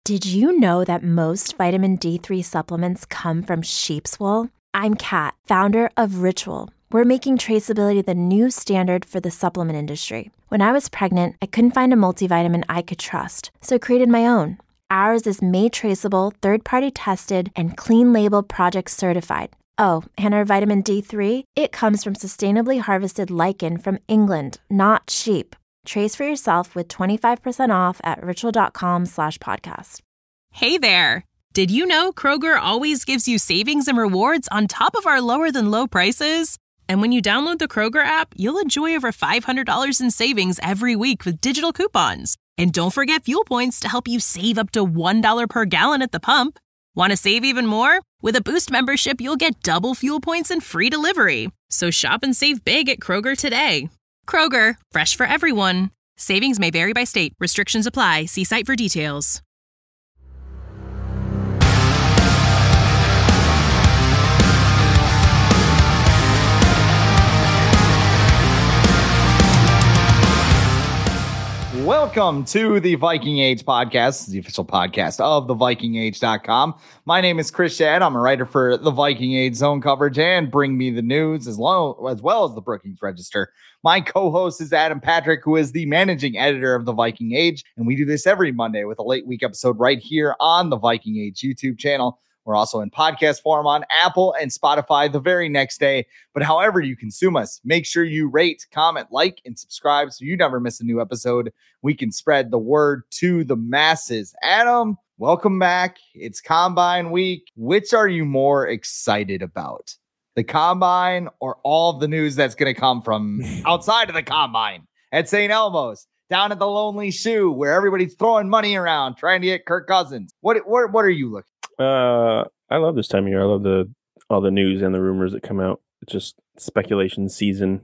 Did you know that most vitamin D3 supplements come from sheep's wool? I'm Kat, founder of Ritual. We're making traceability the new standard for the supplement industry. When I was pregnant, I couldn't find a multivitamin I could trust, so I created my own. Ours is made traceable, third-party tested, and clean label project certified. Oh, and our vitamin D3, it comes from sustainably harvested lichen from England, not sheep. Trace for yourself with 25% off at ritual.com/podcast. Hey there! Did you know Kroger always gives you savings and rewards on top of our lower than low prices? And when you download the Kroger app, you'll enjoy over $500 in savings every week with digital coupons. And don't forget fuel points to help you save up to $1 per gallon at the pump. Want to save even more? With a Boost membership, you'll get double fuel points and free delivery. So shop and save big at Kroger today. Kroger, fresh for everyone. Savings may vary by state. Restrictions apply. See site for details. Welcome to the Viking Age podcast, the official podcast of thevikingage.com. My name is Chris Shad. I'm a writer for the Viking Age Zone Coverage and Bring Me the News, as well as the Brookings Register. My co-host is Adam Patrick, who is the managing editor of the Viking Age, and we do this every Monday with a late week episode right here on the Viking Age YouTube channel. We're also in podcast form on Apple and Spotify the very next day. But however you consume us, make sure you rate, comment, like, and subscribe so you never miss a new episode. We can spread the word to the masses. Adam, welcome back. It's Combine Week. Which are you more excited about? The Combine or all of the news that's going to come from outside of the Combine at St. Elmo's, down at the Lonely Shoe, where everybody's throwing money around trying to get Kirk Cousins? What are you looking? I love this time of year. I love all the news and the rumors that come out. It's just speculation season.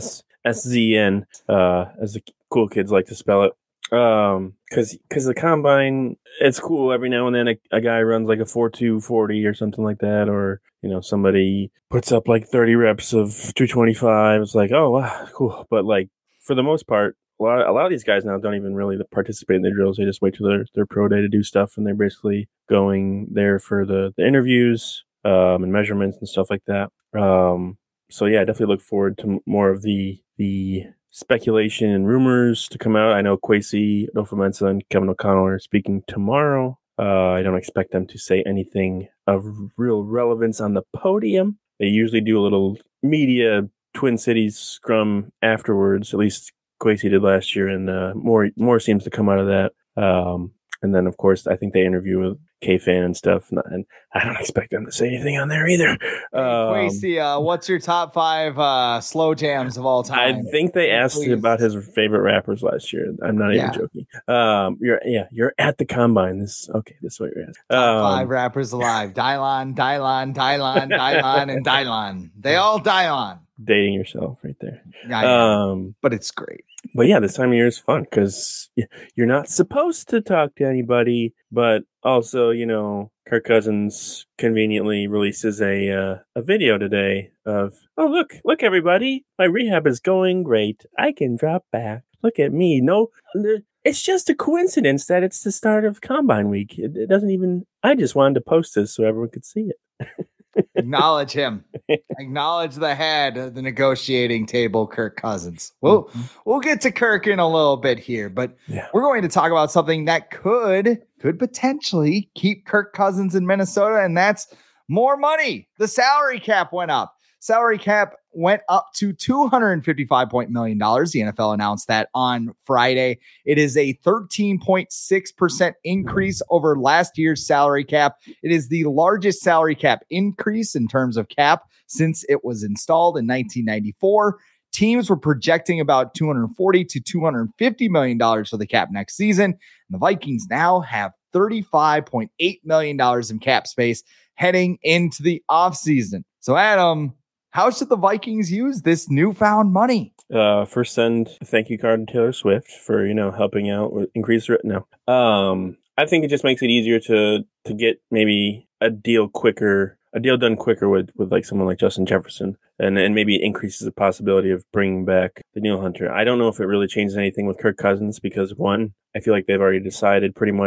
SZN, as the cool kids like to spell it. Because the Combine, it's cool every now and then a guy runs like a 4.2 40 or something like that, or somebody puts up like 30 reps of 225. It's like, oh wow, cool. But like for the most part, a lot of these guys now don't even really participate in the drills. They just wait till their pro day to do stuff, and they're basically going there for the interviews and measurements and stuff like that. So yeah, I definitely look forward to more of the speculation and rumors to come out. I know Kwesi Adofo-Mensah and Kevin O'Connell are speaking tomorrow. I don't expect them to say anything of real relevance on the podium. They usually do a little media Twin Cities scrum afterwards, at least Kwesi did last year, and more seems to come out of that. And then, of course, I think they interview with K-Fan and stuff, and I don't expect them to say anything on there either. Kwesi, what's your top 5 slow jams of all time? I think they asked about his favorite rappers last year. I'm not even joking. You're at the Combine. This is what you're asking. Top 5 rappers alive: Dylon, and Dylon. They all Dylon. Dating yourself right there. But it's great. But yeah, this time of year is fun because you're not supposed to talk to anybody, but also, Kirk Cousins conveniently releases a video today of, oh, look, everybody, my rehab is going great. I can drop back. Look at me. No, it's just a coincidence that it's the start of Combine Week. It doesn't even, I just wanted to post this so everyone could see it. Acknowledge him. Acknowledge the head of the negotiating table, Kirk Cousins. We'll get to Kirk in a little bit here, but we're going to talk about something that could potentially keep Kirk Cousins in Minnesota, and that's more money. The salary cap went up. Salary cap went up to $255 million. The NFL announced that on Friday. It is a 13.6% increase over last year's salary cap. It is the largest salary cap increase in terms of cap since it was installed in 1994. Teams were projecting about $240 to $250 million for the cap next season. And the Vikings now have $35.8 million in cap space heading into the offseason. So, Adam, how should the Vikings use this newfound money? First, send a thank you card to Taylor Swift for, helping out with increase. No, I think it just makes it easier to get maybe a deal done quicker with like someone like Justin Jefferson, and maybe it increases the possibility of bringing back Danielle Hunter. I don't know if it really changes anything with Kirk Cousins because, one, I feel like they've already decided pretty much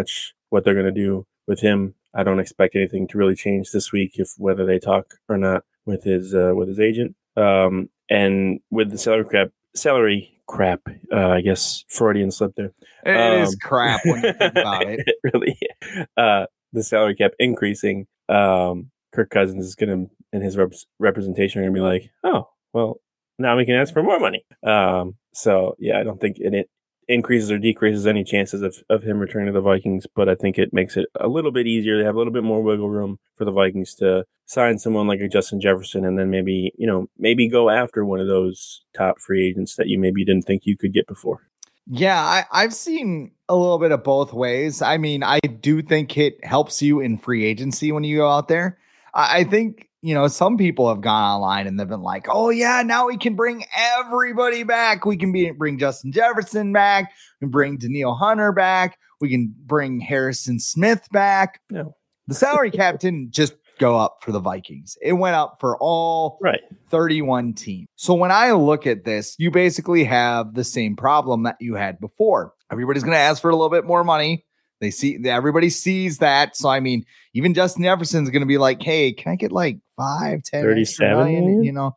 what they're going to do with him. I don't expect anything to really change this week, whether they talk or not with his agent. And with the salary crap, I guess Freudian slip there. It is crap when you think about it. It really, the salary cap increasing. Kirk Cousins is going to, and his representation are going to be like, oh, well, now we can ask for more money. So yeah, I don't think it increases or decreases any chances of him returning to the Vikings, but I think it makes it a little bit easier. They have a little bit more wiggle room for the Vikings to sign someone like a Justin Jefferson, and then maybe go after one of those top free agents that you maybe didn't think you could get before. Yeah, I've seen a little bit of both ways. I mean, I do think it helps you in free agency when you go out there. I think, some people have gone online and they've been like, oh, yeah, now we can bring everybody back. We can bring Justin Jefferson back. We can bring Danielle Hunter back. We can bring Harrison Smith back. No. The salary cap didn't just go up for the Vikings. It went up for all 31 teams. So when I look at this, you basically have the same problem that you had before. Everybody's going to ask for a little bit more money. Everybody sees that. So, I mean, even Justin Jefferson's going to be like, hey, can I get like 5, 10, 37 million,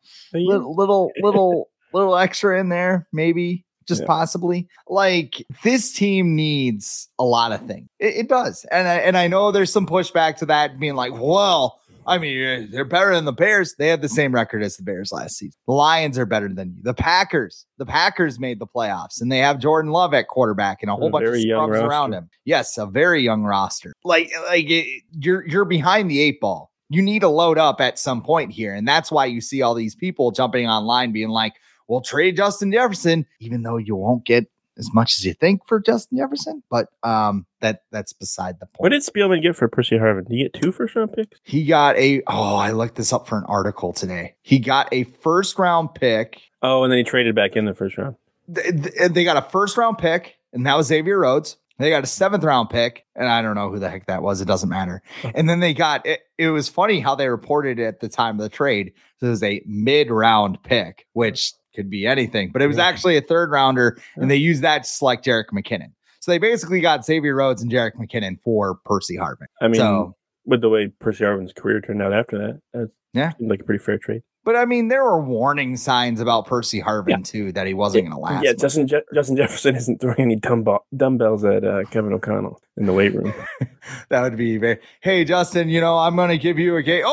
little extra in there, maybe, just possibly. Like, this team needs a lot of things. It does. And I know there's some pushback to that being like, well, I mean, they're better than the Bears. They have the same record as the Bears last season. The Lions are better than you. The Packers made the playoffs, and they have Jordan Love at quarterback and a whole bunch of scrubs around him. Yes, a very young roster. You're behind the 8 ball. You need to load up at some point here, and that's why you see all these people jumping online being like, "Well, trade Justin Jefferson," even though you won't get as much as you think for Justin Jefferson, but that's beside the point. What did Spielman get for Percy Harvin? Did he get 2 first-round picks? He got I looked this up for an article today. He got a first-round pick. Oh, and then he traded back in the first round. They got a first-round pick, and that was Xavier Rhodes. They got a 7th-round pick, and I don't know who the heck that was. It doesn't matter. And then they got it was funny how they reported it at the time of the trade. So it was a mid-round pick, which could be anything, but it was actually a 3rd rounder, and they used that to select Jerick McKinnon. So they basically got Xavier Rhodes and Jerick McKinnon for Percy Harvin. I mean, with the way Percy Harvin's career turned out after that, seemed like a pretty fair trade. But I mean, there were warning signs about Percy Harvin too, that he wasn't going to last. Yeah, Justin Jefferson isn't throwing any dumbbells at Kevin O'Connell in the weight room. That would be very. Hey, Justin, I'm going to give you a game.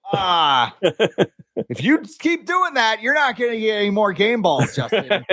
If you keep doing that, you're not going to get any more game balls, Justin.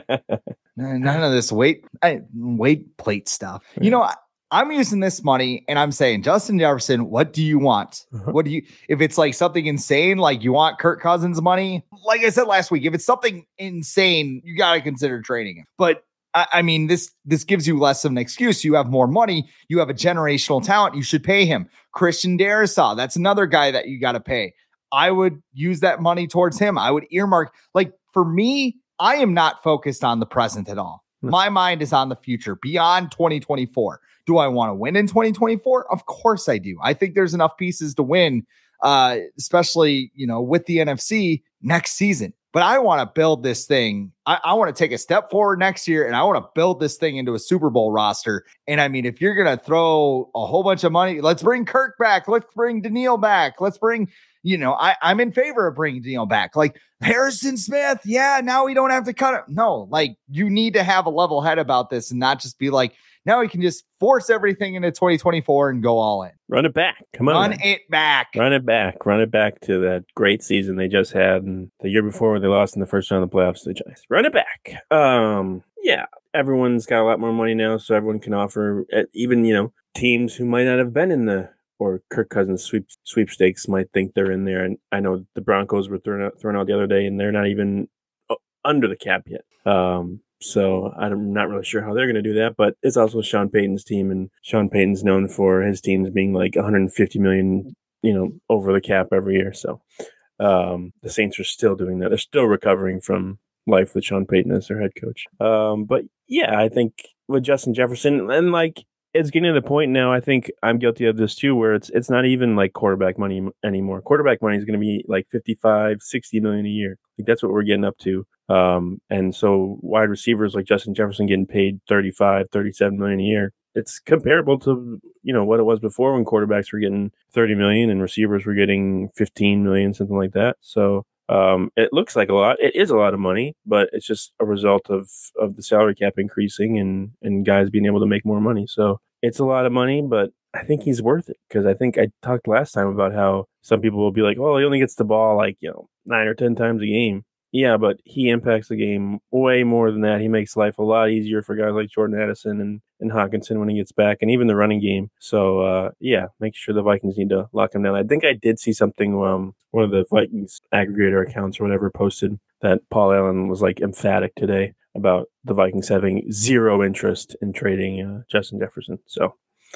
None of this weight plate stuff. I'm using this money and I'm saying, Justin Jefferson, what do you want? If it's like something insane, like you want Kirk Cousins money, like I said last week, if it's something insane, you got to consider trading him. But I mean, this gives you less of an excuse. You have more money. You have a generational talent. You should pay him. Christian Darrisaw, that's another guy that you got to pay. I would use that money towards him. I would earmark, for me, I am not focused on the present at all. My mind is on the future beyond 2024. Do I want to win in 2024? Of course I do. I think there's enough pieces to win, especially, with the NFC next season. But I want to build this thing. I want to take a step forward next year, and I want to build this thing into a Super Bowl roster. And I mean, if you're going to throw a whole bunch of money, let's bring Kirk back. Let's bring Danielle back. Let's bring, I'm in favor of bringing Danielle back. Like Harrison Smith. Yeah, now we don't have to cut it. No, you need to have a level head about this and not just be like, now we can just force everything into 2024 and go all in. Run it back. Come on. Run it back. Run it back. Run it back to that great season they just had and the year before where they lost in the first round of the playoffs to the Giants. Run it back. Yeah, everyone's got a lot more money now, so everyone can offer, even, teams who might not have been in or Kirk Cousins sweepstakes might think they're in there. And I know the Broncos were thrown out the other day, and they're not even under the cap yet. So I'm not really sure how they're going to do that, but it's also Sean Payton's team, and Sean Payton's known for his teams being like $150 million, over the cap every year. So the Saints are still doing that. They're still recovering from life with Sean Payton as their head coach. But yeah, I think with Justin Jefferson, and it's getting to the point now, I think I'm guilty of this too, where it's not even like quarterback money anymore. Quarterback money is going to be like $55-60 million a year. Like that's what we're getting up to. And so wide receivers like Justin Jefferson getting paid $35-37 million a year it's comparable to, what it was before when quarterbacks were getting 30 million and receivers were getting 15 million, something like that. So it looks like a lot. It is a lot of money, but it's just a result of the salary cap increasing and guys being able to make more money. So it's a lot of money, but I think he's worth it, because I think I talked last time about how some people will be like, well, he only gets the ball 9 or 10 times a game. Yeah, but he impacts the game way more than that. He makes life a lot easier for guys like Jordan Addison and Hawkinson when he gets back, and even the running game. So, make sure the Vikings need to lock him down. I think I did see something, one of the Vikings aggregator accounts or whatever posted that Paul Allen was emphatic today about the Vikings having zero interest in trading Justin Jefferson. So,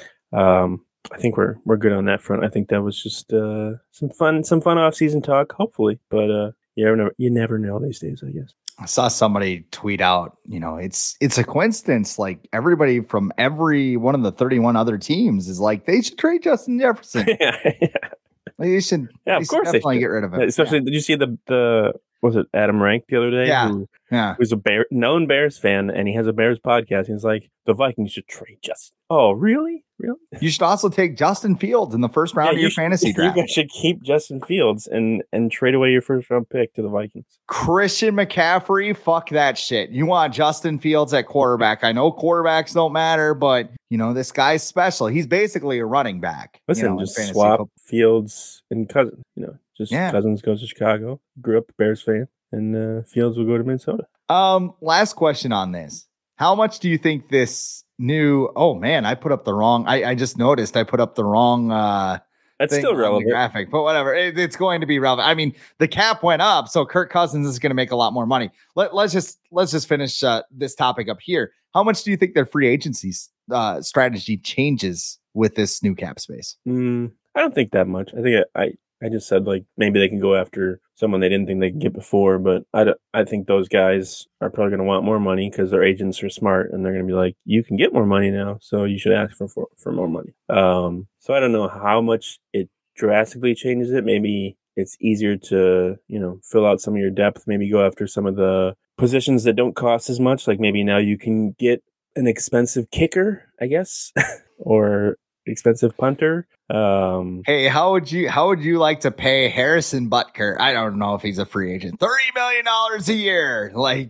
I think we're good on that front. I think that was just some fun off-season talk, hopefully, but you never know these days, I guess. I saw somebody tweet out, it's a coincidence. Everybody from every one of the 31 other teams is they should trade Justin Jefferson. Yeah. They should. Yeah, of course definitely get rid of him. Especially, Did you see the was it Adam Rank the other day? Yeah. Who's a known Bears fan, and he has a Bears podcast. And he's like, the Vikings should trade Justin. Oh, really? You should also take Justin Fields in the first round of your fantasy draft. You guys should keep Justin Fields and trade away your first round pick to the Vikings. Christian McCaffrey, fuck that shit. You want Justin Fields at quarterback. I know quarterbacks don't matter, but this guy's special. He's basically a running back. Listen, just swap Fields and Cousins. Cousins goes to Chicago, grew up a Bears fan, and Fields will go to Minnesota. Last question on this. How much do you think this new, I put up the wrong, I just noticed I put up the wrong that's still relevant graphic, but whatever. It's going to be relevant. I mean, the cap went up, so Kirk Cousins is going to make a lot more money. Let's just finish this topic up here. How much do you think their free agency strategy changes with this new cap space? I don't think that much. I think I just said maybe they can go after someone they didn't think they could get before, but I think those guys are probably going to want more money because their agents are smart and they're going to be like, you can get more money now, so you should ask for more money. So I don't know how much it drastically changes it. Maybe it's easier to fill out some of your depth. Maybe go after some of the positions that don't cost as much. Maybe now you can get an expensive kicker, I guess, or expensive punter. Hey, how would you like to pay Harrison Butker? I don't know if he's a free agent. $30 million a year.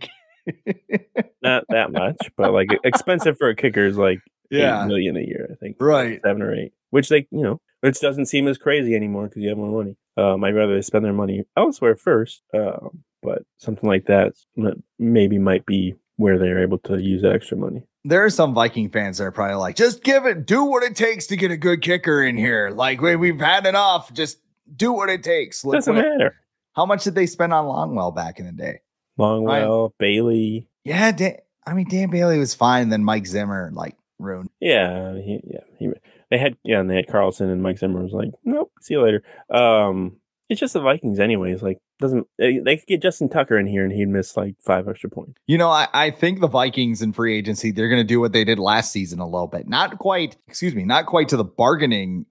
Not that much, but expensive for a kicker is $8 million a year, I think. Right. 7 or 8. Which which doesn't seem as crazy anymore because you have more money. I'd rather they spend their money elsewhere first. But something like that maybe might be where they're able to use that extra money. There are some Viking fans that are probably just do what it takes to get a good kicker in here. We've had enough. Just do what it takes. Doesn't matter. How much did they spend on Longwell back in the day? Longwell, Bailey. Yeah. Dan Bailey was fine. Then Mike Zimmer ruined. Yeah. They had Carlson, and Mike Zimmer was like, nope, see you later. It's just the Vikings anyways. They could get Justin Tucker in here and he'd miss 5 extra points. I think the Vikings in free agency, they're going to do what they did last season a little bit. Not quite to the bargain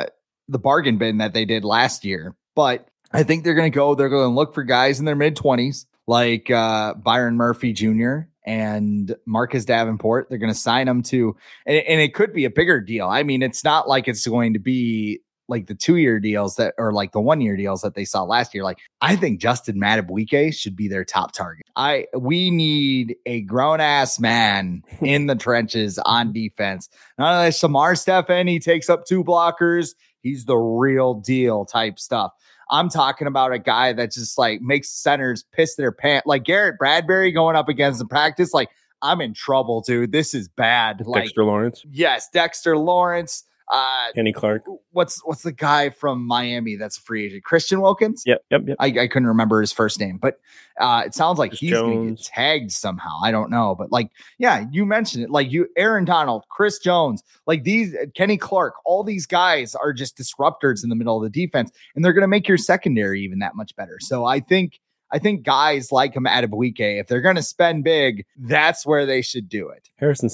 bin that they did last year, but I think they're going to look for guys in their mid-20s like Byron Murphy Jr. and Marcus Davenport. They're going to sign them to, and it could be a bigger deal. I mean, it's not like it's going to be the 2-year deals the 1-year deals that they saw last year. I think Justin Madubuike should be their top target. We need a grown ass man in the trenches on defense. None of this Shamar Stephen, he takes up 2 blockers. He's the real deal type stuff. I'm talking about a guy that just makes centers piss their pants. Garrett Bradbury going up against the practice. I'm in trouble, dude. This is bad. Dexter Lawrence. Yes. Dexter Lawrence. Kenny Clark. What's the guy from Miami that's a free agent? Christian Wilkins? Yep. I couldn't remember his first name, but it sounds like he's going to get tagged somehow. I don't know, but you mentioned it. Aaron Donald, Chris Jones, these Kenny Clark, all these guys are just disruptors in the middle of the defense, and they're going to make your secondary even that much better. So I think guys like him at Madubuike, if they're going to spend big, that's where they should do it. Harrison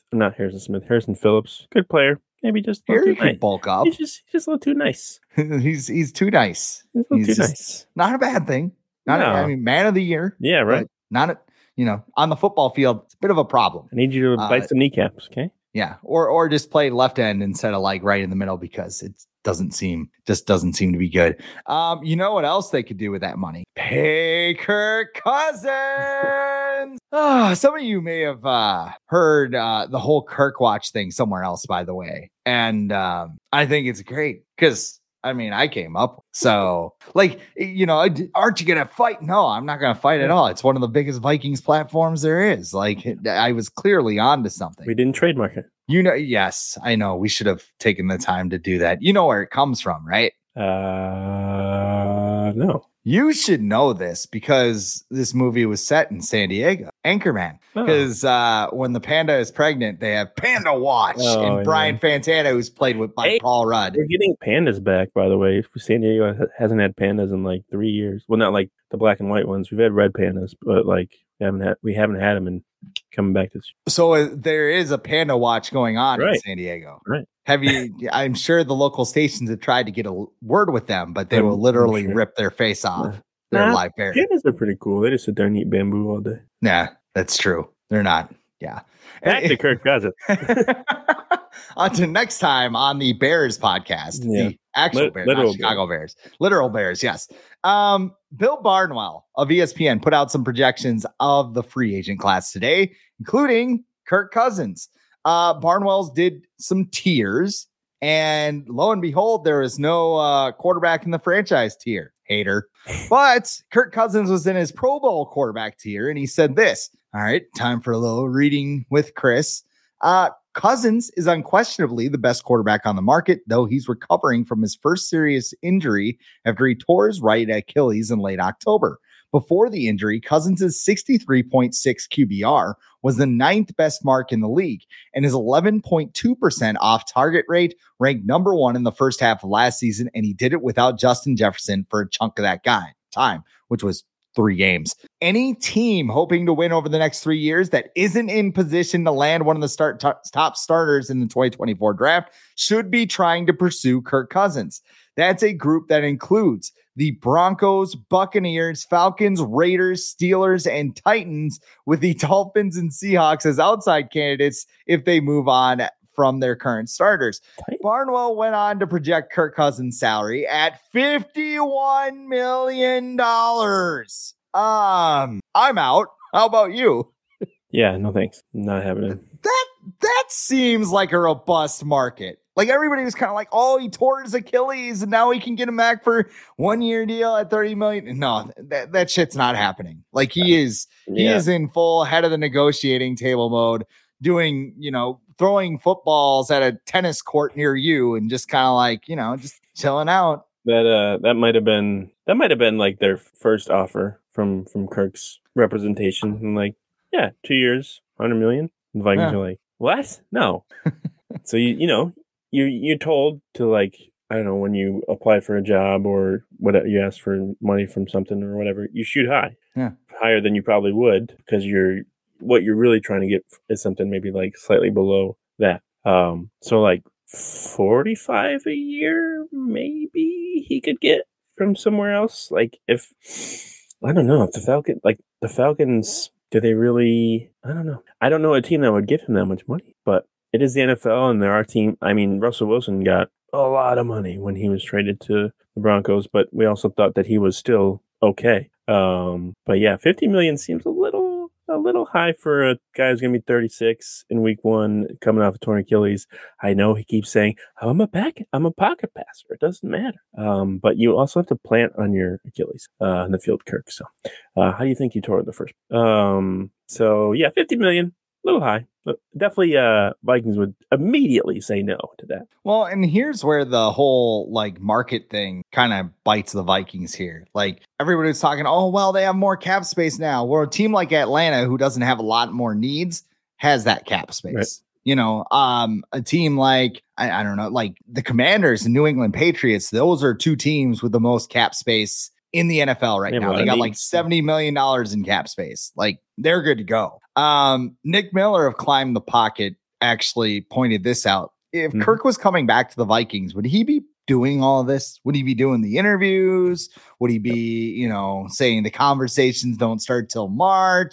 Phillips, good player. Maybe just Here he could bulk up. He's just a little too nice. he's too nice. He's too nice. Not a bad thing. Man of the year. Yeah, right. Not on the football field. It's a bit of a problem. I need you to bite some kneecaps, okay? Yeah. Or just play left end instead of like right in the middle because it doesn't seem to be good. You know what else they could do with that money? Pay Kirk Cousins. Some of you may have heard the whole Kirk watch thing somewhere else, by the way. And I think it's great because I mean, I came up. So, like, aren't you going to fight? No, I'm not going to fight at all. It's one of the biggest Vikings platforms there is. Like, I was clearly onto something. We didn't trademark it. Yes, I know. We should have taken the time to do that. You know where it comes from, right? No. You should know this because this movie was set in San Diego. Anchorman. Because when the panda is pregnant, they have Panda Watch. And Brian Fantana, who's played by Paul Rudd. We're getting pandas back, by the way. San Diego hasn't had pandas in like 3 years. Well, not like the black and white ones. We've had red pandas, but like we haven't had them in coming back to. So there is a Panda Watch going on in San Diego. Right. I'm sure the local stations have tried to get a word with them, but they will literally rip their face off. They're live bear. Pandas are pretty cool. They just sit there and eat bamboo all day. Nah, that's true. They're not. Yeah. Back to Kirk Cousins. On to next time on the Bears podcast. Yeah. The actual Bears, not Chicago Bears. Literal Bears, yes. Bill Barnwell of ESPN put out some projections of the free agent class today, including Kirk Cousins. Barnwell's did some tiers, and lo and behold, there is no quarterback in the franchise tier. Hater. But Kirk Cousins was in his Pro Bowl quarterback tier, and he said this. All right, time for a little reading with Chris. Cousins is unquestionably the best quarterback on the market, though he's recovering from his first serious injury after he tore his right Achilles in late October. Before the injury, Cousins' 63.6 QBR was the 9th best mark in the league, and his 11.2% off-target rate ranked number 1 in the first half of last season, and he did it without Justin Jefferson for a chunk of that time, which was 3 games. Any team hoping to win over the next 3 years that isn't in position to land one of the top starters in the 2024 draft should be trying to pursue Kirk Cousins. That's a group that includes the Broncos, Buccaneers, Falcons, Raiders, Steelers, and Titans, with the Dolphins and Seahawks as outside candidates if they move on from their current starters. Barnwell went on to project Kirk Cousins' salary at $51 million. I'm out. How about you? Yeah, no thanks. Not happening. That seems like a robust market. Like everybody was kind of like, oh, he tore his Achilles and now he can get him back for 1 year deal at $30 million. No, that shit's not happening. Like he is in full head of the negotiating table mode, doing, throwing footballs at a tennis court near you and just kind of like, just chilling out. That might have been like their first offer from Kirk's representation. And like, 2 years, $100 million. And Vikings are like, what? No. So you're told to, like, I don't know, when you apply for a job or whatever, you ask for money from something or whatever, you shoot high, higher than you probably would, because what you're really trying to get is something maybe like slightly below that. So like 45 a year, maybe he could get from somewhere else. Like if, I don't know if the Falcons, do they really, I don't know. I don't know a team that would give him that much money, but it is the NFL, and they're our team. I mean, Russell Wilson got a lot of money when he was traded to the Broncos, but we also thought that he was still okay. But yeah, $50 million seems a little high for a guy who's going to be 36 in week 1, coming off a torn Achilles. I know he keeps saying, I'm a pocket passer. It doesn't matter. But you also have to plant on your Achilles in the field, Kirk. So how do you think you tore it the first? So yeah, $50 million. A little high, but definitely Vikings would immediately say no to that. Well, and here's where the whole like market thing kind of bites the Vikings here. Like everybody was talking, oh, well, they have more cap space now. Well, a team like Atlanta, who doesn't have a lot more needs, has that cap space. Right. A team like, I don't know, like the Commanders and New England Patriots, those are 2 teams with the most cap space in the NFL right now. They got like $70 million in cap space. Like they're good to go. Nick Miller of Climb the Pocket actually pointed this out. If Kirk was coming back to the Vikings, would he be doing all of this? Would he be doing the interviews? Would he be, saying the conversations don't start till March?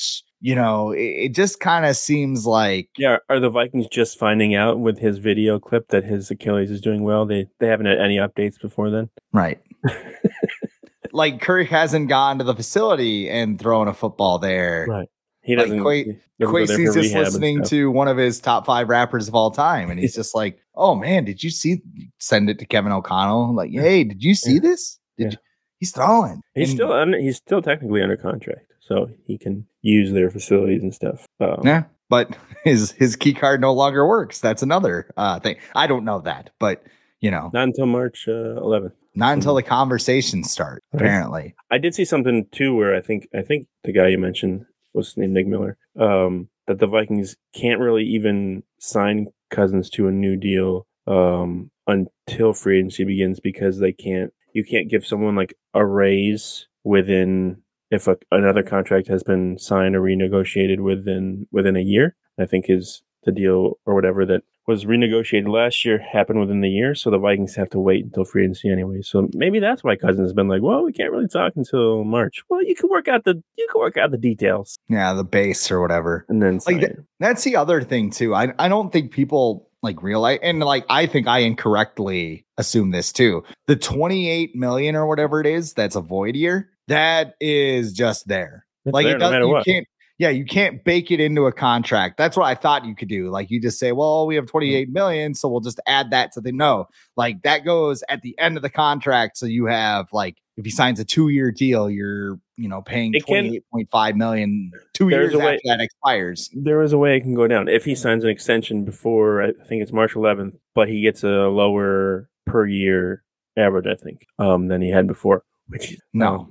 it just kind of seems like. Yeah, are the Vikings just finding out with his video clip that his Achilles is doing well? They haven't had any updates before then? Right. Like Kirk hasn't gone to the facility and thrown a football there. Right. He doesn't. Quasi's just listening to one of his top 5 rappers of all time. And he's just like, oh man, did you send it to Kevin O'Connell? Like, hey, did you see this? He's throwing. He's still technically under contract, so he can use their facilities and stuff. Yeah, but his key card no longer works. That's another thing. I don't know that, but not until March 11th. Not until the conversations start. Right. Apparently, I did see something too where I think the guy you mentioned was named Nick Miller. That the Vikings can't really even sign Cousins to a new deal until free agency begins because you can't give someone like a raise within if another contract has been signed or renegotiated within a year. I think is the deal or whatever that was renegotiated last year happened within the year, so the Vikings have to wait until free agency anyway. So maybe that's why Cousins has been like, well, we can't really talk until March. Well, you can work out the details. Yeah, the base or whatever. And then that's the other thing too. I don't think people like realize, and like I think I incorrectly assume this too. The 28 million or whatever it is, that's a void year. That is just there. It's like there, it doesn't. No matter you what. can't. Yeah, you can't bake it into a contract. That's what I thought you could do. Like you just say, well, we have 28 million, so we'll just add that to the no. Like that goes at the end of the contract. So you have like if he signs a 2-year deal, you're paying 28.5 million 2 years after that expires. There is a way it can go down. If he signs an extension before I think it's March 11th, but he gets a lower per year average, I think, than he had before. Which no.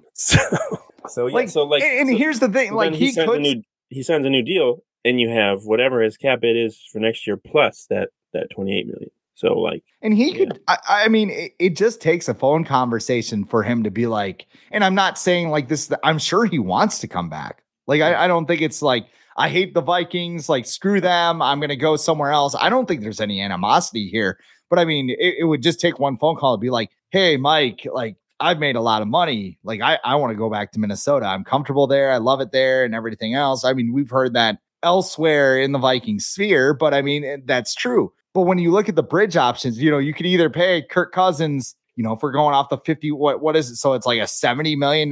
And here's the thing, like he signs a new deal, and you have whatever his cap bid is for next year plus that 28 million. So like, and he could. I mean, it just takes a phone conversation for him to be like. And I'm not saying like this. I'm sure he wants to come back. Like I don't think it's like I hate the Vikings. Like screw them. I'm gonna go somewhere else. I don't think there's any animosity here. But I mean, it would just take one phone call to be like, hey, Mike, like. I've made a lot of money. Like I want to go back to Minnesota. I'm comfortable there. I love it there and everything else. I mean, we've heard that elsewhere in the Viking sphere, but I mean, that's true. But when you look at the bridge options, you could either pay Kirk Cousins, if we're going off the 50, what is it? So it's like a $70 million,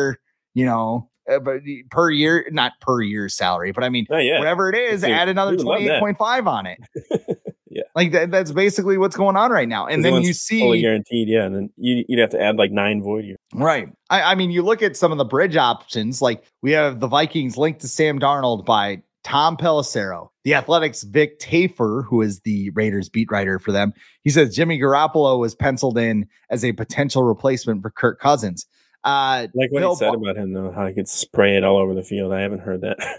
but per year, not per year salary, but I mean, whatever it is, add another 28.5 on it. Yeah, like that's basically what's going on right now. And then you see fully guaranteed. Yeah. And then you'd have to add like 9 void years. Right. I mean, you look at some of the bridge options, like we have the Vikings linked to Sam Darnold by Tom Pelissero, the Athletics' Vic Tafur, who is the Raiders beat writer for them. He says Jimmy Garoppolo was penciled in as a potential replacement for Kirk Cousins. Like what he said about him, though, how he could spray it all over the field. I haven't heard that.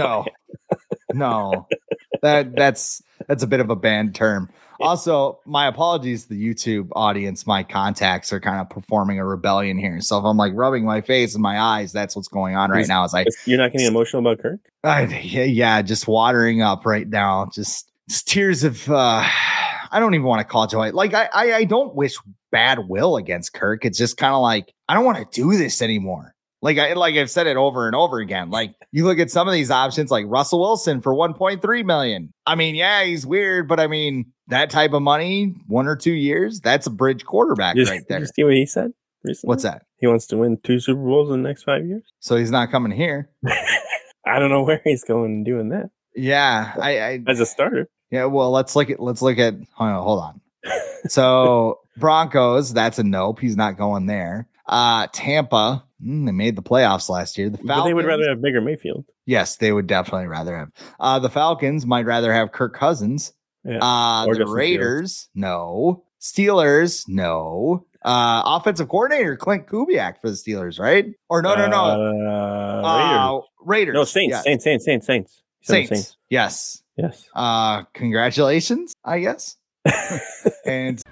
No, that's a bit of a banned term. Also, my apologies to the YouTube audience. My contacts are kind of performing a rebellion here. So if I'm like rubbing my face and my eyes, that's what's going on right now. You're not getting emotional about Kirk? Yeah, just watering up right now. Just tears of I don't even want to call it joy. Like I don't wish bad will against Kirk. It's just kind of like I don't want to do this anymore. Like I've said it over and over again. Like you look at some of these options, like Russell Wilson for $1.3 million. I mean, yeah, he's weird, but I mean that type of money, 1 or 2 years, that's a bridge quarterback right there. Did you see what he said recently? What's that? He wants to win 2 Super Bowls in the next 5 years. So he's not coming here. I don't know where he's going and doing that. Yeah, I as a starter. Yeah, well, let's look at. Hold on. So Broncos, that's a nope. He's not going there. Tampa, they made the playoffs last year. The Falcons, but they would rather have Baker Mayfield. Yes, they would definitely rather have. The Falcons might rather have Kirk Cousins. Yeah. The Raiders, no. Steelers, no. Offensive coordinator Clint Kubiak for the Steelers, right? Or no. Raiders. No, Saints. Yeah. Saints. Yes. Congratulations, I guess. And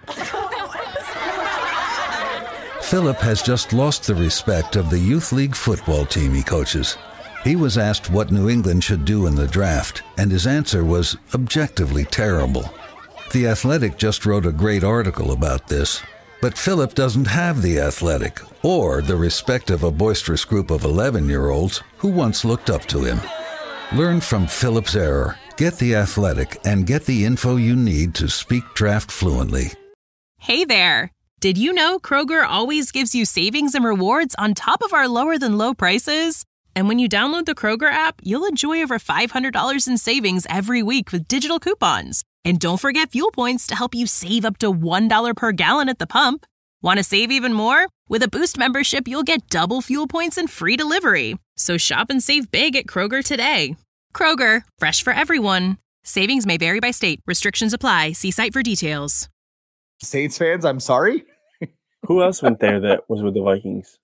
Philip has just lost the respect of the youth league football team he coaches. He was asked what New England should do in the draft, and his answer was objectively terrible. The Athletic just wrote a great article about this, but Philip doesn't have the Athletic or the respect of a boisterous group of 11-year-olds who once looked up to him. Learn from Philip's error. Get The Athletic and get the info you need to speak draft fluently. Hey there. Did you know Kroger always gives you savings and rewards on top of our lower than low prices? And when you download the Kroger app, you'll enjoy over $500 in savings every week with digital coupons. And don't forget fuel points to help you save up to $1 per gallon at the pump. Want to save even more? With a Boost membership, you'll get double fuel points and free delivery. So shop and save big at Kroger today. Kroger, fresh for everyone. Savings may vary by state. Restrictions apply. See site for details. Saints fans, I'm sorry. Who else went there that was with the Vikings?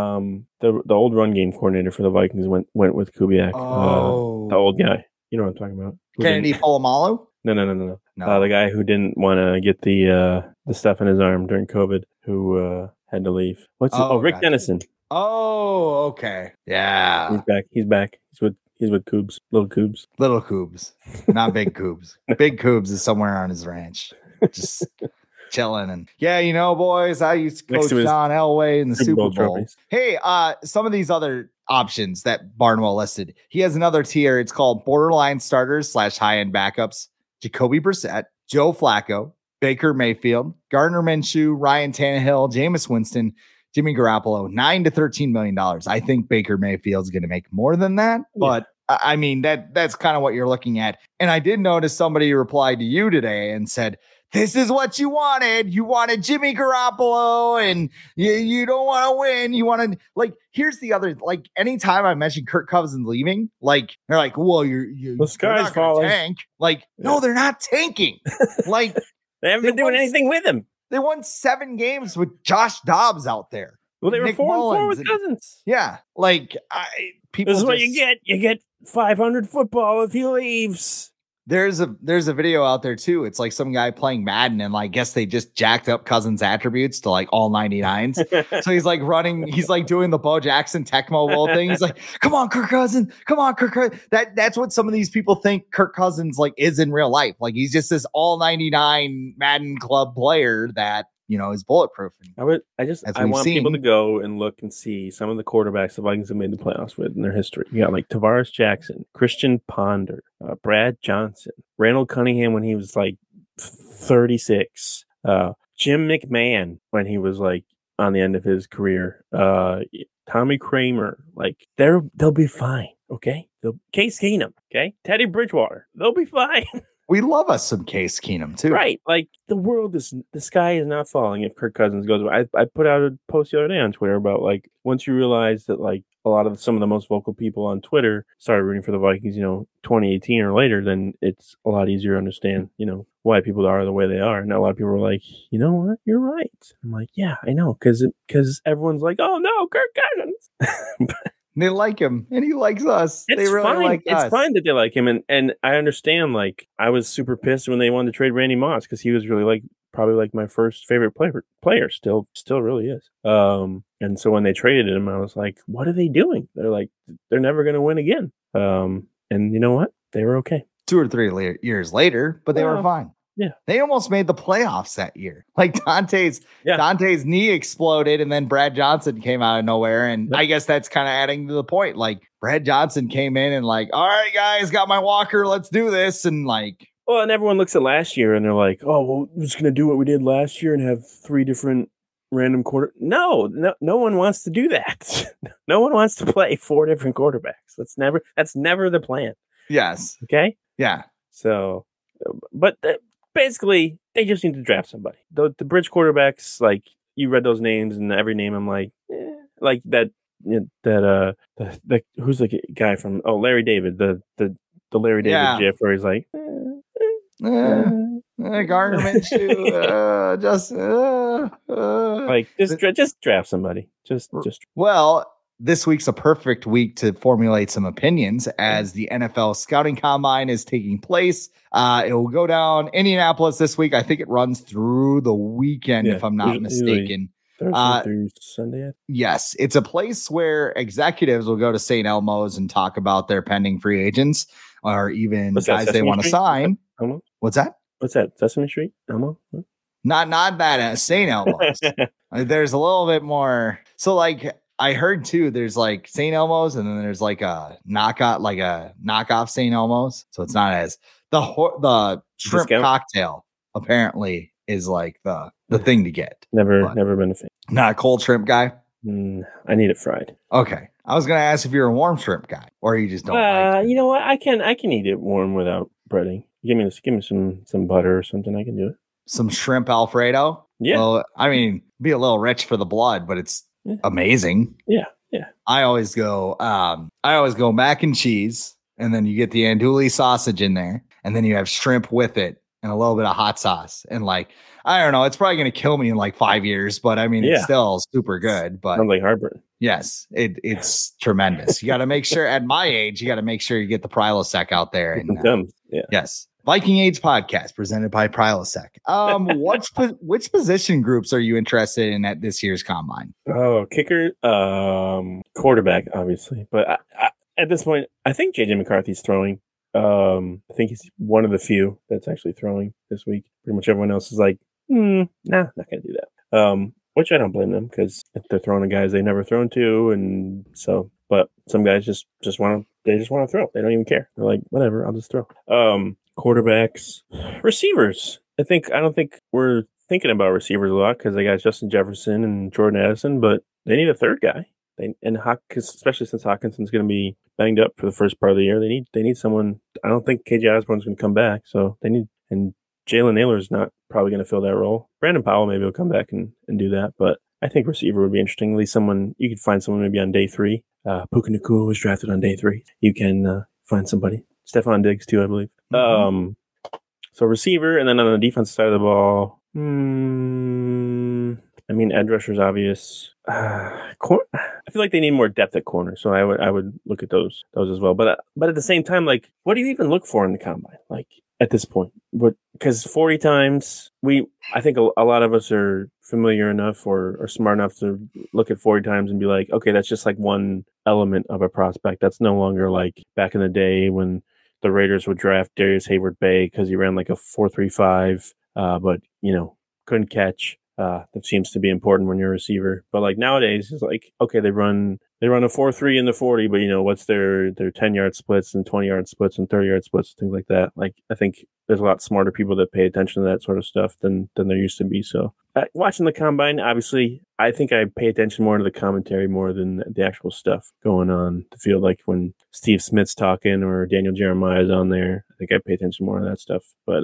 The old run game coordinator for the Vikings went with Kubiak. The old guy. You know what I'm talking about. Kennedy Polamalu? No. The guy who didn't want to get the stuff in his arm during COVID, who had to leave. Rick Dennison. Oh, okay. Yeah. He's back. He's with Coobs. Little Coobs. Little Coobs. Not big Coobs. Big Coobs is somewhere on his ranch. Just chilling. And boys, I used to coach John Elway in the Super Bowl. Trophies. Hey, some of these other options that Barnwell listed. He has another tier. It's called borderline starters / high-end backups. Jacoby Brissett, Joe Flacco, Baker Mayfield, Gardner Minshew, Ryan Tannehill, Jameis Winston, Jimmy Garoppolo, $9 to $13 million. I think Baker Mayfield's going to make more than that, but I mean, that's kind of what you're looking at. And I did notice somebody replied to you today and said, this is what you wanted. You wanted Jimmy Garoppolo and you don't want to win. You want to here's the other, anytime I mention Kirk Cousins leaving, they're like, well, the sky's falling. Tank. No, they're not tanking. They haven't been doing anything with him. They won 7 games with Josh Dobbs out there. Well, they were 4-4 with Cousins. Yeah. People. This is what you get. You get 500 football if he leaves. There's a video out there too. It's like some guy playing Madden and I guess they just jacked up Cousins attributes to all 99s. So he's running, he's doing the Bo Jackson Tecmo Bowl thing. He's like, come on, Kirk Cousins. Come on, Kirk Cousins. That's what some of these people think Kirk Cousins is in real life. He's just this all 99 Madden club player that, is bulletproof. I want people to go and look and see some of the quarterbacks the Vikings have made the playoffs with in their history. You got Tavares Jackson, Christian Ponder, Brad Johnson, Randall Cunningham when he was 36, Jim McMahon when he was on the end of his career, Tommy Kramer. They'll be fine. Okay. Case Keenum. Okay. Teddy Bridgewater. They'll be fine. We love us some Case Keenum too. Right. The sky is not falling if Kirk Cousins goes away. I put out a post the other day on Twitter about once you realize that a lot of some of the most vocal people on Twitter started rooting for the Vikings, 2018 or later, then it's a lot easier to understand, why people are the way they are. And a lot of people were like, you know what? You're right. I'm like, yeah, I know. Cause everyone's like, oh no, Kirk Cousins. They like him and he likes us. They really fine. Like us. It's fine that they like him. And I understand, I was super pissed when they wanted to trade Randy Moss because he was really probably my first favorite player. Still really is. And so when they traded him, I was like, what are they doing? They're never going to win again. And you know what? They were okay. 2 or 3 years later, but they were fine. Yeah. They almost made the playoffs that year. Dante's knee exploded and then Brad Johnson came out of nowhere. And I guess that's kind of adding to the point. Brad Johnson came in and all right, guys, got my walker. Let's do this. And well, and everyone looks at last year and they're like, oh, well, we're just going to do what we did last year and have 3 different random No one wants to do that. No one wants to play 4 different quarterbacks. That's never the plan. Yes. Okay. Yeah. So, but basically, they just need to draft somebody. The bridge quarterbacks, you read those names, and every name I'm who's the guy from Larry David, the Larry David gif where he's Gardner Minshew, just draft somebody. Just. Well, this week's a perfect week to formulate some opinions as the NFL scouting combine is taking place. It will go down Indianapolis this week. I think it runs through the weekend, if I'm not mistaken. Thursday through Sunday. Yes. It's a place where executives will go to St. Elmo's and talk about their pending free agents or even guys they want to sign. What's that? What's that? Sesame Street? Elmo? Not that at St. Elmo's. There's a little bit more. So I heard too, there's like St. Elmo's and then there's like a knockoff St. Elmo's. So it's not as the shrimp Discount? cocktail apparently is like the thing to get. Never But been a fan. not a cold shrimp guy. I need it fried. Okay. I was going to ask if you're a warm shrimp guy or you just don't like it. You know what? I can eat it warm without breading. Give me some butter or something. I can do it. Some shrimp Alfredo. Yeah. Well, I mean, be a little rich for the blood, but it's amazing. Yeah. I always go mac and cheese, and then you get the andouille sausage in there, and then you have shrimp with it and a little bit of hot sauce. And like, I don't know, it's probably going to kill me in like 5 years, but I mean, it's still super good. But sounds like heartburn. yes, it's tremendous. You got to make sure at my age, you got to make sure you get the Prilosec out there. And, yes. Viking Age podcast presented by Prilosec. Which position groups are you interested in at this year's combine? Oh, kicker, quarterback, obviously. But I, at this point, I think JJ McCarthy's throwing. I think he's one of the few that's actually throwing this week. Pretty much everyone else is like, nah, not going to do that. Which I don't blame them because they're throwing to guys they've never thrown to, and so. But some guys just want to throw. They don't even care. They're like, whatever, I'll just throw. Quarterbacks, receivers. I don't think we're thinking about receivers a lot because they got Justin Jefferson and Jordan Addison, but they need a third guy. Especially since Hawkinson's going to be banged up for the first part of the year, they need someone. I don't think KJ Osborne's going to come back, so they need. And Jalen Naylor's not probably going to fill that role. Brandon Powell maybe will come back and do that, but I think receiver would be interesting. At least someone you could find someone maybe on day 3. Puka Nacua was drafted on day 3. You can find somebody. Stephon Diggs too, I believe. Mm-hmm. So receiver, and then on the defensive side of the ball, I mean, edge rusher's obvious. I feel like they need more depth at corner, so I would look at those as well. But at the same time, like, what do you even look for in the combine? Like at this point, because 40 times, I think a lot of us are familiar enough or smart enough to look at 40 times and be like, okay, that's just like one element of a prospect. That's no longer like back in the day when the Raiders would draft Darius Hayward-Bay because he ran like a 4.35, but couldn't catch. That seems to be important when you're a receiver. But like nowadays, it's like, okay, they run a 4.3 in the 40, but what's their 10-yard splits and 20-yard splits and 30-yard splits, things like that. Like I think there's a lot smarter people that pay attention to that sort of stuff than there used to be. So watching the combine, obviously, I think I pay attention more to the commentary more than the actual stuff going on the field. Like when Steve Smith's talking or Daniel Jeremiah's on there, I think I pay attention more to that stuff. But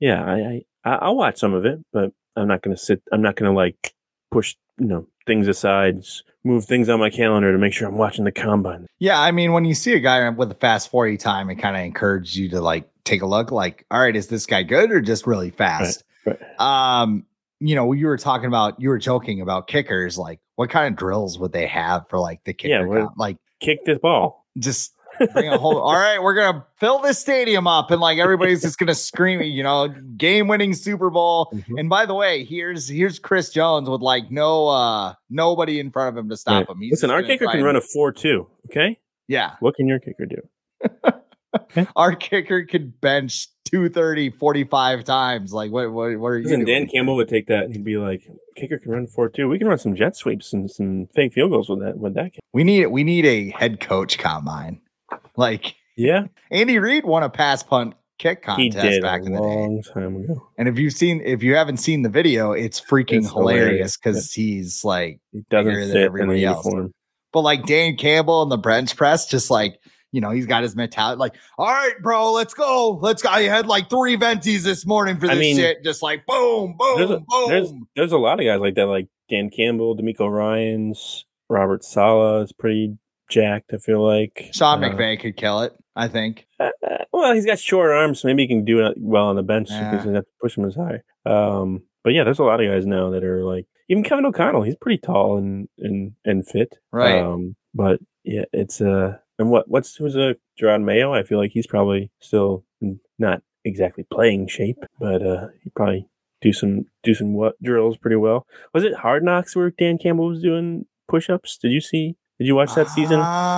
I'll watch some of it, but I'm not going to like push, things aside, move things on my calendar to make sure I'm watching the combine. Yeah. I mean, when you see a guy with a fast 40 time, it kind of encourages you to like take a look like, all right, is this guy good or just really fast? Right. You were joking about kickers. Like what kind of drills would they have for like the kicker? Like kick this ball. Just bring a whole, all right, we're going to fill this stadium up and like everybody's just going to scream, game winning Super Bowl. Mm-hmm. And by the way, here's Chris Jones with like nobody in front of him to stop him. Listen, our kicker can run a 4.2. Okay. Yeah. What can your kicker do? Okay. Our kicker could bench 230 45 times. Like what are you doing? Dan Campbell would take that and he'd be like, kicker can run 4.2. We can run some jet sweeps and some fake field goals with that. We need a head coach combine. Like, yeah, Andy Reid won a pass punt kick contest back in the day, long time ago. And if you haven't seen the video, it's freaking hilarious because he's like he doesn't fit everybody else. Uniform. But like Dan Campbell and the bench press, just like he's got his mentality. Like, all right, bro, let's go. I had like 3 venties this morning for this shit. Just like boom, boom, boom. There's a lot of guys like that, like Dan Campbell, D'Amico Ryans, Robert Saleh is pretty jacked, I feel like. Sean McVay could kill it, I think. Well, he's got short arms, so maybe he can do it well on the bench because he doesn't have to push him as high. But yeah, there's a lot of guys now that are like, even Kevin O'Connell, he's pretty tall and fit. Right. But yeah, it's and who's Gerard Mayo? I feel like he's probably still not exactly playing shape, but he probably do some drills pretty well. Was it Hard Knocks where Dan Campbell was doing push-ups? Did you watch that season?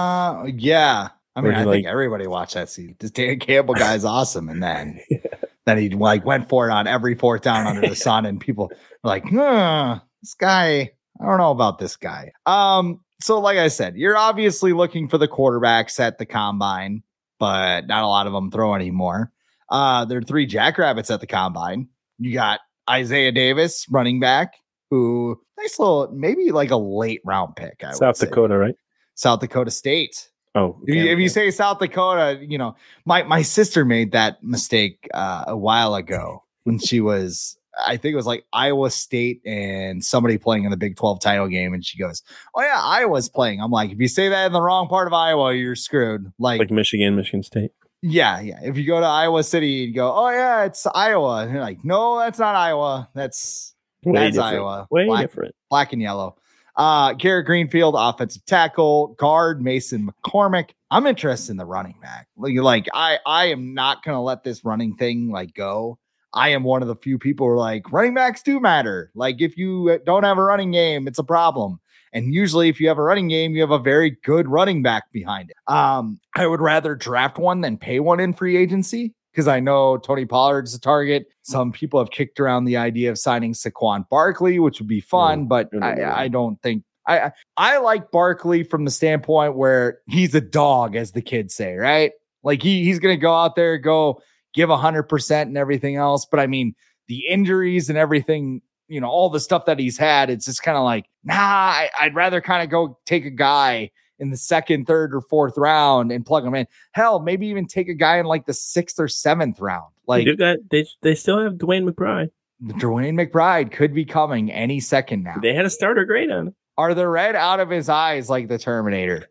Yeah. I mean, I think everybody watched that season. This Dan Campbell guy is awesome. And then he like went for it on every 4th down under the sun. And people were like, this guy, I don't know about this guy. So like I said, you're obviously looking for the quarterbacks at the combine, but not a lot of them throw anymore. There are 3 jackrabbits at the combine. You got Isaiah Davis, running back, who nice little, maybe like a late round pick. South Dakota, right? South Dakota State. Oh, if you say South Dakota, my sister made that mistake a while ago when she was, I think it was like Iowa State and somebody playing in the Big 12 title game. And she goes, oh yeah, Iowa's playing. I'm like, if you say that in the wrong part of Iowa, you're screwed. Like Michigan State. Yeah. If you go to Iowa City, you go, oh yeah, it's Iowa. And you're like, no, that's not Iowa. That's Iowa. Way different. Black and yellow. Garrett Greenfield, offensive tackle, guard, Mason McCormick. I'm interested in the running back. Like I am not going to let this running thing go. I am one of the few people who are like, running backs do matter. Like if you don't have a running game, it's a problem. And usually if you have a running game, you have a very good running back behind it. I would rather draft one than pay one in free agency, because I know Tony Pollard's a target. Some people have kicked around the idea of signing Saquon Barkley, which would be fun, but I don't think I like Barkley from the standpoint where he's a dog, as the kids say, right? Like he's going to go out there, go give 100% and everything else. But I mean, the injuries and everything, all the stuff that he's had, it's just kind of like, I'd rather kind of go take a guy in the 2nd, 3rd, or 4th round and plug him in. Hell, maybe even take a guy in like the 6th or 7th round. Like they still have Dwayne McBride. Dwayne McBride could be coming any second now. They had a starter grade on him. Are the red out of his eyes like the Terminator?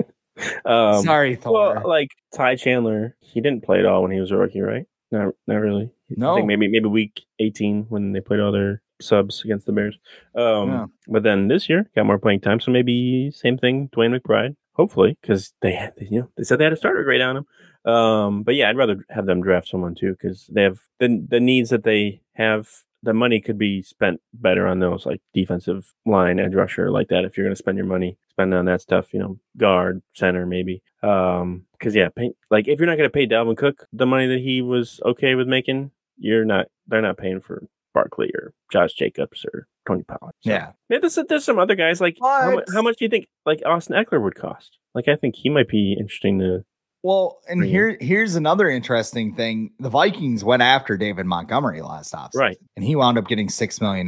Sorry, Thor. Well, like Ty Chandler, he didn't play at all when he was a rookie, right? Not really. No. I think maybe week 18 when they played all their subs against the Bears. But then this year got more playing time, so maybe same thing, Dwayne McBride. Hopefully, because they said they had a starter grade on him. But yeah, I'd rather have them draft someone too, because they have the needs that they have. The money could be spent better on those, like defensive line, edge rusher, like that. If you're going to spend your money, spend on that stuff, guard, center, maybe. Because if you're not going to pay Dalvin Cook the money that he was okay with making, they're not paying for Barkley or Josh Jacobs or Tony Pollard. So, yeah. There's some other guys like how much do you think like Austin Eckler would cost? Like I think he might be interesting to. Well, and here's another interesting thing. The Vikings went after David Montgomery last offseason, right? And he wound up getting $6 million.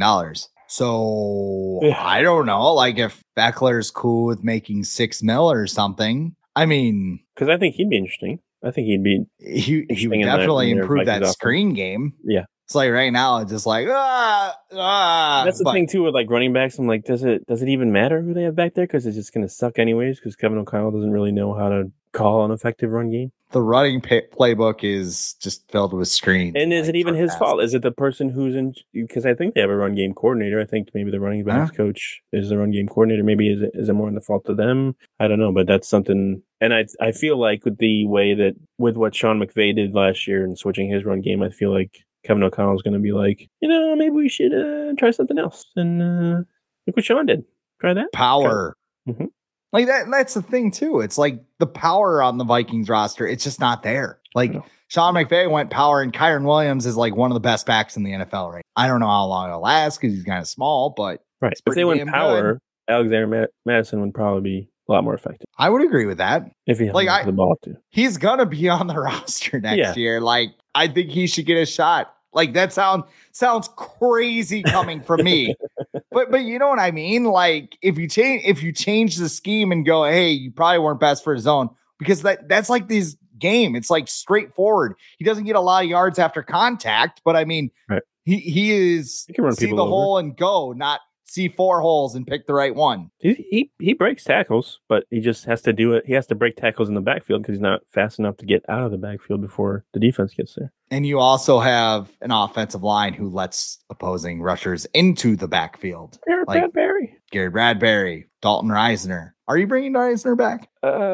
So I don't know, like if Eckler's cool with making $6 million or something. I mean, because I think he'd be interesting. I think he would definitely improve that screen game. Yeah. It's like right now, it's just like, That's the thing too with like running backs. I'm like, does it even matter who they have back there? Because it's just going to suck anyways. Because Kevin O'Connell doesn't really know how to call an effective run game. The running playbook is just filled with screens. And is it even his fault? Is it the person who's in? Because I think they have a run game coordinator. I think maybe the running backs coach is the run game coordinator. Maybe is it more in the fault of them? I don't know, but that's something. And I feel like with the way that with what Sean McVay did last year and switching his run game, I feel like Kevin O'Connell is going to be like, maybe we should try something else. And look what Sean did. Try that. Power. Mm-hmm. Like that's the thing too. It's like the power on the Vikings roster. It's just not there. Like Sean McVay went power, and Kyron Williams is like one of the best backs in the NFL, right? I don't know how long it'll last because he's kind of small, but right. If they went power, good. Alexander Madison would probably be a lot more effective. I would agree with that. If he had the ball too. He's gonna be on the roster next year. Like I think he should get a shot. Like that sounds crazy coming from me, but you know what I mean? Like if you change the scheme and go, hey, you probably weren't best for his own, because that's like this game. It's like straightforward. He doesn't get a lot of yards after contact, but I mean, right. he can run see the hole and go, not see 4 holes and pick the right one. He breaks tackles, but he just has to do it. He has to break tackles in the backfield because he's not fast enough to get out of the backfield before the defense gets there. And you also have an offensive line who lets opposing rushers into the backfield. Garrett Bradbury, Dalton Reisner. Are you bringing Reisner back?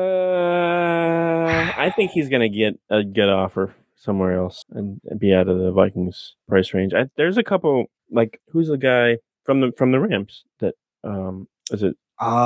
I think he's going to get a good offer somewhere else and be out of the Vikings price range. There's a couple, like, who's the guy from the Rams that is it?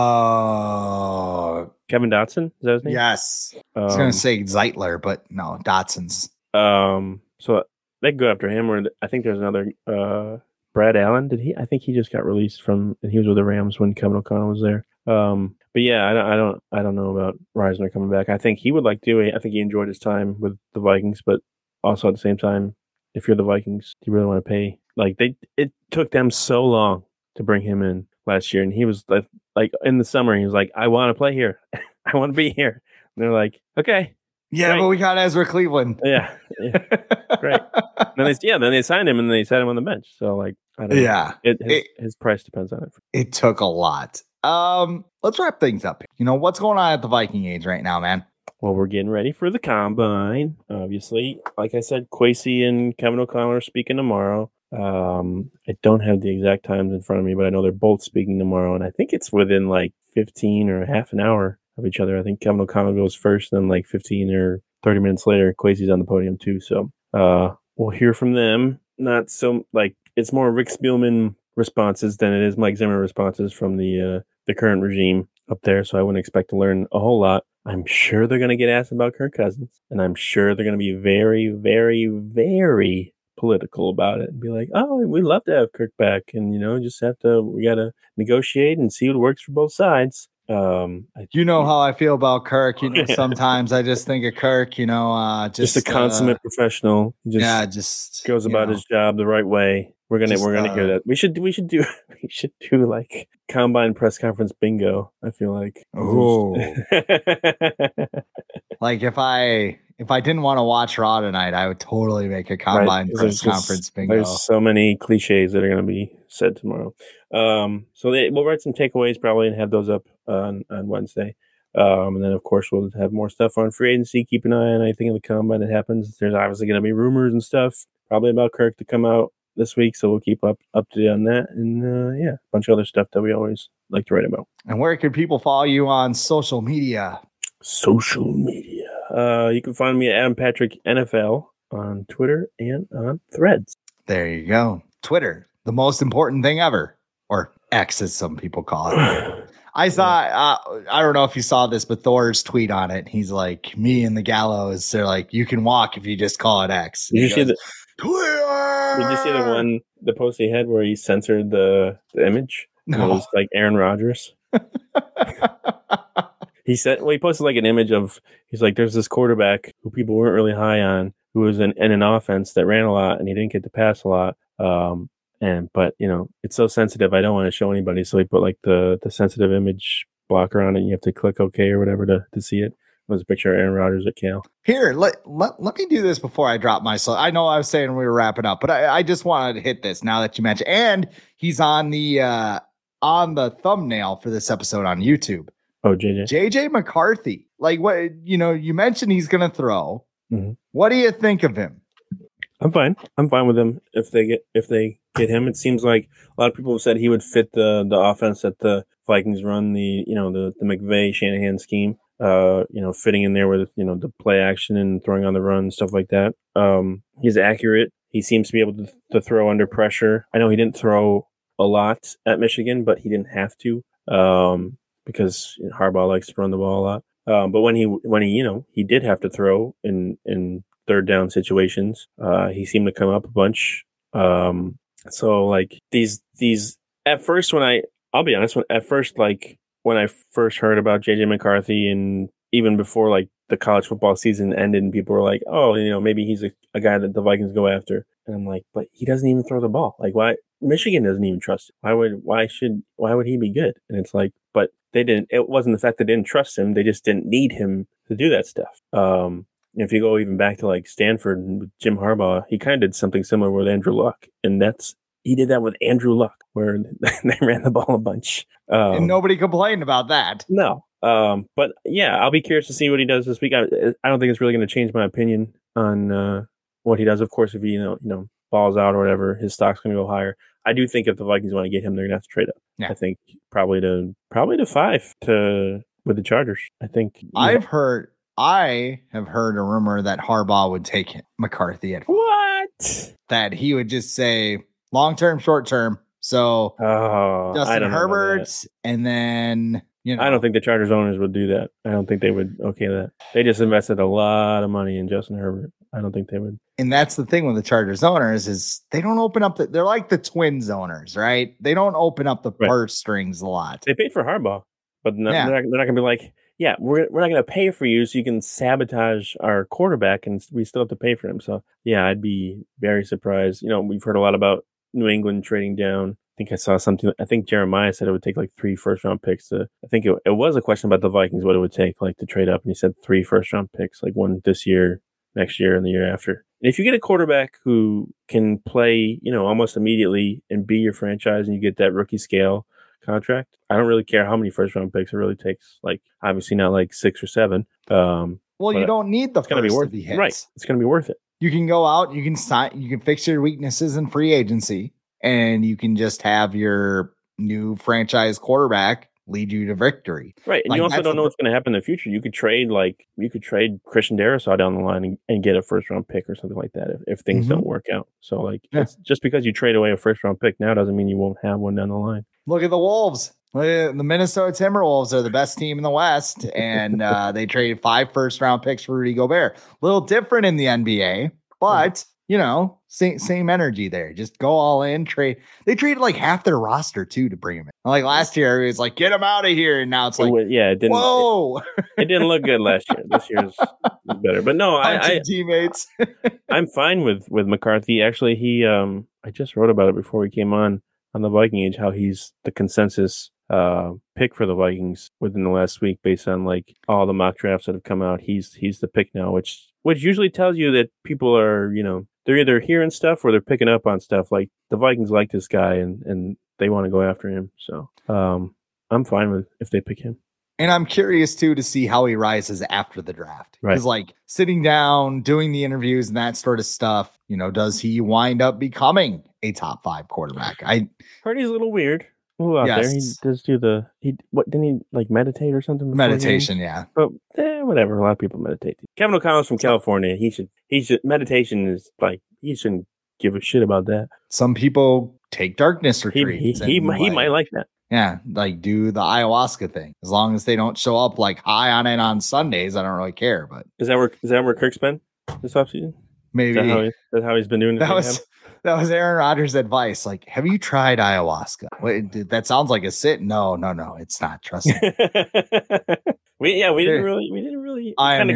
Kevin Dotson? Is that his name? Yes. I was going to say Zeitler, but no, Dotson's. So they go after him, or I think there's another Brad Allen. I think he just got released and he was with the Rams when Kevin O'Connell was there. But But yeah, I don't know about Reisner coming back. I think he would like to. I think he enjoyed his time with the Vikings, but also at the same time, if you're the Vikings, do you really want to pay? Like it took them so long to bring him in last year, and he was like in the summer, he was like, I want to play here, I want to be here. And they're like, okay, yeah, great. but we got Ezra Cleveland. Yeah. Great. Then they signed him and they set him on the bench. So like, I don't know. His price depends on it. It took a lot. Let's wrap things up. What's going on at the Viking Age right now, man? Well, we're getting ready for the combine. Obviously, like I said, Kwesi and Kevin O'Connell are speaking tomorrow. I don't have the exact times in front of me, but I know they're both speaking tomorrow, and I think it's within like 15 or half an hour of each other. I think Kevin O'Connell goes first, then like 15 or 30 minutes later, Kwesi's on the podium too. So we'll hear from them. Not so like it's more Rick Spielman responses than it is Mike Zimmer responses from the current regime up there. So I wouldn't expect to learn a whole lot. I'm sure they're going to get asked about Kirk Cousins, and I'm sure they're going to be very, very, very political about it and be like, oh, we'd love to have Kirk back, and we got to negotiate and see what works for both sides. How I feel about Kirk. Sometimes I just think of Kirk, just a consummate professional. He just goes about his job the right way. We're gonna hear that. We should do like combine press conference bingo. I feel like. Oh. Like if I didn't want to watch Raw tonight, I would totally make a combine press conference bingo. There's so many cliches that are going to be said tomorrow. So we'll write some takeaways probably and have those up on Wednesday. And then, of course, we'll have more stuff on free agency. Keep an eye on anything in the combine that happens. There's obviously going to be rumors and stuff probably about Kirk to come out this week. So we'll keep up to date on that. And a bunch of other stuff that we always like to write about. And where can people follow you on social media? You can find me at Adam Patrick NFL on Twitter and on Threads. There you go. Twitter, the most important thing ever, or X as some people call it. I saw, I don't know if you saw this, but Thor's tweet on it. He's like, me and the Gallows, they're like, you can walk if you just call it X. Did you see Twitter? Did you see the post he had where he censored the image? No. It was like Aaron Rodgers. He posted like an image of, he's like, there's this quarterback who people weren't really high on, who was in an offense that ran a lot and he didn't get to pass a lot. But it's so sensitive. I don't want to show anybody. So he put like the sensitive image blocker on it. And you have to click OK or whatever to see it. It was a picture of Aaron Rodgers at Cal. Here, let me do this before I drop myself. I know I was saying we were wrapping up, but I just wanted to hit this now that you mentioned. And he's on the thumbnail for this episode on YouTube. Oh, JJ McCarthy. Like what, you mentioned he's going to throw. Mm-hmm. What do you think of him? I'm fine with him. If they get him, it seems like a lot of people have said he would fit the offense that the Vikings run, the McVay Shanahan scheme, fitting in there with, the play action and throwing on the run, stuff like that. He's accurate. He seems to be able to throw under pressure. I know he didn't throw a lot at Michigan, but he didn't have to. Because Harbaugh likes to run the ball a lot. But when he did have to throw in third down situations, he seemed to come up a bunch. So like these at first I'll be honest, when I first heard about JJ McCarthy, and even before like the college football season ended and people were like, oh, maybe he's a guy that the Vikings go after. And I'm like, but he doesn't even throw the ball. Like why? Michigan doesn't even trust him. Why would he be good? And it's like, but they didn't. It wasn't the fact they didn't trust him. They just didn't need him to do that stuff. If you go even back to like Stanford and Jim Harbaugh, he kind of did something similar with Andrew Luck, and he did that with Andrew Luck, where they ran the ball a bunch. And nobody complained about that. No. But yeah, I'll be curious to see what he does this week. I don't think it's really going to change my opinion on what he does. Of course, if he balls out or whatever, his stock's going to go higher. I do think if the Vikings want to get him, they're going to have to trade up. Yeah. I think probably to 5 with the Chargers. I think I have heard a rumor that Harbaugh would take McCarthy at 5. What? That he would just say long term, short term. So Justin Herbert, and then I don't think the Chargers owners would do that. I don't think they would okay that. They just invested a lot of money in Justin Herbert. I don't think they would. And that's the thing with the Chargers owners is they don't open up they're like the Twins owners, right? They don't open up the purse strings a lot. They paid for Harbaugh. But they're not going to be like, yeah, we're not going to pay for you so you can sabotage our quarterback and we still have to pay for him. So, yeah, I'd be very surprised. We've heard a lot about New England trading down. I think I saw something. I think Jeremiah said it would take like 3 first-round picks. I think it was a question about the Vikings, what it would take like to trade up. And he said 3 first-round picks, like one this year, next year, and the year after. And if you get a quarterback who can play, almost immediately and be your franchise and you get that rookie scale contract, I don't really care how many first-round picks it really takes. Like, obviously not like 6 or 7. Well, you don't need the first to be hits. Right. It's going to be worth it. You can go out, you can sign, you can fix your weaknesses in free agency, and you can just have your new franchise quarterback lead you to victory. Right. And you also don't know what's going to happen in the future. You could trade Christian Darrisaw down the line and get a first round pick or something like that if things don't work out. So it's just because you trade away a first round pick now doesn't mean you won't have one down the line. Look at the Wolves. The Minnesota Timberwolves are the best team in the West, and they traded 5 first-round picks for Rudy Gobert. A little different in the NBA, but, same energy there. Just go all in, trade. They traded like half their roster, too, to bring him in. Like last year, it was like, get him out of here, and now it's like, it didn't. Whoa! It didn't look good last year. This year's better. But no, teammates. I'm fine with McCarthy. Actually, he I just wrote about it before we came on the Viking Age, how he's the consensus pick for the Vikings within the last week based on like all the mock drafts that have come out. He's the pick now, which usually tells you that people are, they're either hearing stuff or they're picking up on stuff. Like the Vikings like this guy and they want to go after him. So I'm fine with if they pick him. And I'm curious too to see how he rises after the draft. Right. Because like sitting down, doing the interviews and that sort of stuff, does he wind up becoming a top 5 quarterback? I heard he's a little weird. Out there, he does do didn't he like meditate or something? Meditation, yeah. But whatever. A lot of people meditate. Kevin O'Connell's from California. He should. Meditation is like he shouldn't give a shit about that. Some people take darkness retreats. He might like that. Yeah, like do the ayahuasca thing. As long as they don't show up like high on it on Sundays, I don't really care. But is that where Kirk's been this offseason? Maybe that's how he's been doing it. That was Aaron Rodgers' advice. Like, have you tried ayahuasca? Wait, that sounds like a sit. No, it's not. Trust me. We didn't really.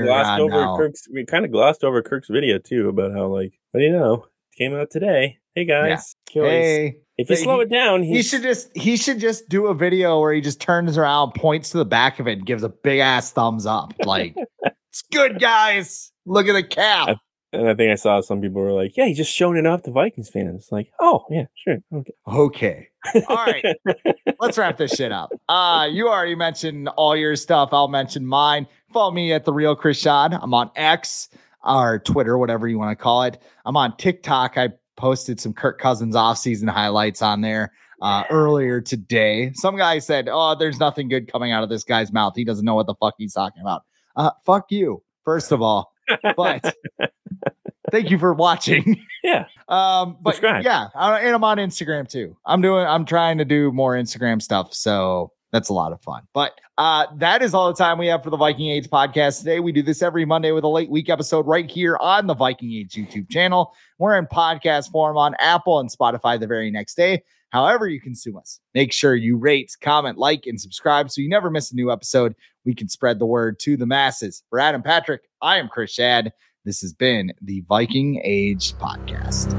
We kind of glossed over Kirk's video too about how it came out today. Hey guys, hey. If you slow it down, he should just do a video where he just turns around, points to the back of it, and gives a big ass thumbs up. Like, it's good, guys. Look at the cap. And I think I saw some people were like, yeah, he's just showing it off to Vikings fans. Like, oh, yeah, sure. Okay. All right. Let's wrap this shit up. You already mentioned all your stuff. I'll mention mine. Follow me at The Real Chris Shad. I'm on X or Twitter, whatever you want to call it. I'm on TikTok. I posted some Kirk Cousins offseason highlights on there earlier today. Some guy said, oh, there's nothing good coming out of this guy's mouth. He doesn't know what the fuck he's talking about. Fuck you, first of all. But thank you for watching. Yeah. But subscribe. Yeah, and I'm on Instagram too. I'm trying to do more Instagram stuff, so that's a lot of fun. But that is all the time we have for the Viking Age podcast today. We do this every Monday with a late week episode right here on the Viking Age YouTube channel. We're in podcast form on Apple and Spotify the very next day. However you consume us, make sure you rate, comment, like, and subscribe so you never miss a new episode. We can spread the word to the masses. For Adam Patrick, I am Chris Shad. This has been the Viking Age podcast.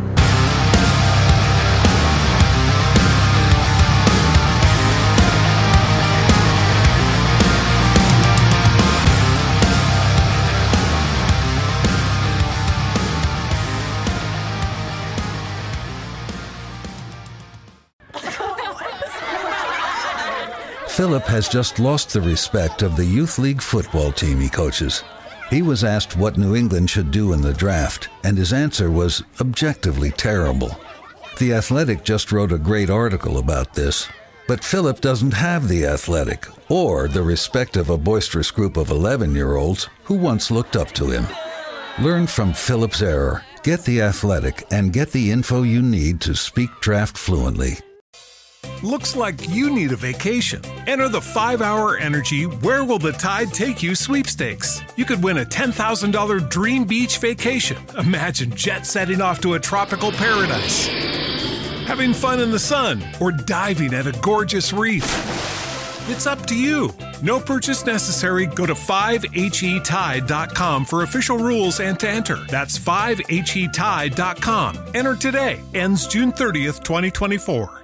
Philip has just lost the respect of the Youth League football team he coaches. He was asked what New England should do in the draft, and his answer was objectively terrible. The Athletic just wrote a great article about this, but Philip doesn't have the Athletic or the respect of a boisterous group of 11-year-olds who once looked up to him. Learn from Philip's error, get the Athletic, and get the info you need to speak draft fluently. Looks like you need a vacation. Enter the 5-Hour Energy Where Will the Tide Take You sweepstakes. You could win a $10,000 dream beach vacation. Imagine jet setting off to a tropical paradise, having fun in the sun, or diving at a gorgeous reef. It's up to you. No purchase necessary. Go to 5HETide.com for official rules and to enter. That's 5HETide.com. Enter today. Ends June 30th, 2024.